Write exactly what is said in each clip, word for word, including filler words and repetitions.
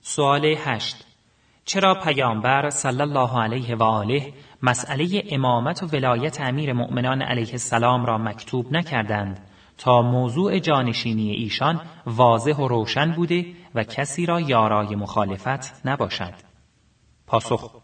سوال هشت. چرا پیامبر صلی الله علیه و آله مسئله امامت و ولایت امیر مؤمنان علیه السلام را مکتوب نکردند تا موضوع جانشینی ایشان واضح و روشن بوده و کسی را یارای مخالفت نباشد؟ پاسخ: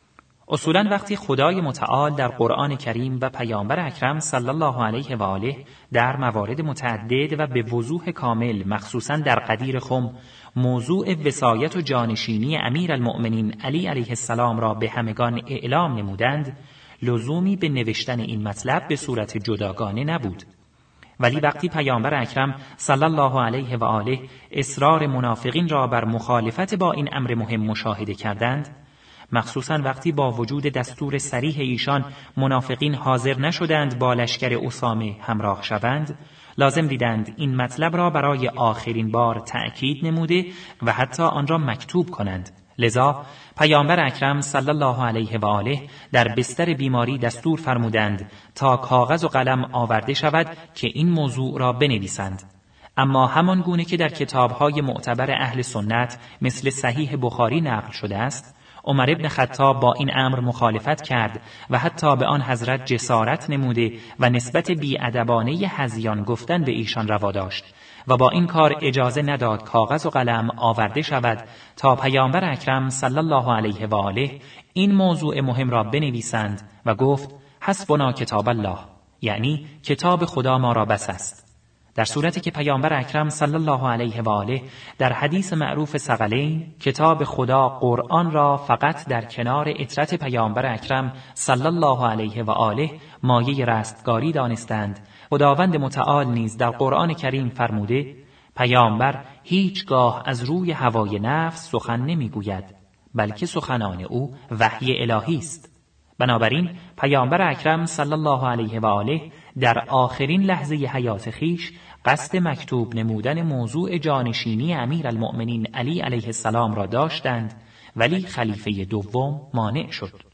اصولاً وقتی خدای متعال در قرآن کریم و پیامبر اکرم صلی الله علیه و آله در موارد متعدد و به وضوح کامل مخصوصاً در غدیر خم موضوع وصایت و جانشینی امیر المؤمنین علی علیه السلام را به همگان اعلام نمودند، لزومی به نوشتن این مطلب به صورت جداگانه نبود. ولی وقتی پیامبر اکرم صلی الله علیه و آله اصرار منافقین را بر مخالفت با این امر مهم مشاهده کردند، مخصوصاً وقتی با وجود دستور صریح ایشان منافقین حاضر نشدند با لشکر اسامه همراه شوند، لازم دیدند این مطلب را برای آخرین بار تأکید نموده و حتی آن را مکتوب کنند. لذا پیامبر اکرم صلی الله علیه و آله در بستر بیماری دستور فرمودند تا کاغذ و قلم آورده شود که این موضوع را بنویسند. اما همان گونه که در کتاب‌های معتبر اهل سنت مثل صحیح بخاری نقل شده است، عمر ابن خطاب با این امر مخالفت کرد و حتی به آن حضرت جسارت نموده و نسبت بی‌ادبانه هذیان گفتن به ایشان روا داشت و با این کار اجازه نداد کاغذ و قلم آورده شود تا پیامبر اکرم صلی الله علیه و آله این موضوع مهم را بنویسند و گفت: حسبنا کتاب الله، یعنی کتاب خدا ما را بس است. در صورتی که پیامبر اکرم صلی الله علیه و آله در حدیث معروف ثقلین کتاب خدا قرآن را فقط در کنار اطرت پیامبر اکرم صلی الله علیه و آله مایه رستگاری دانستند، خداوند متعال نیز در قرآن کریم فرموده: پیامبر هیچگاه از روی هوای نفس سخن نمیگوید، بلکه سخنان او وحی الهی است. بنابراین پیامبر اکرم صلی الله علیه و آله در آخرین لحظه حیات خیش قصد مکتوب نمودن موضوع جانشینی امیر المؤمنین علی علیه السلام را داشتند، ولی خلیفه دوم مانع شد.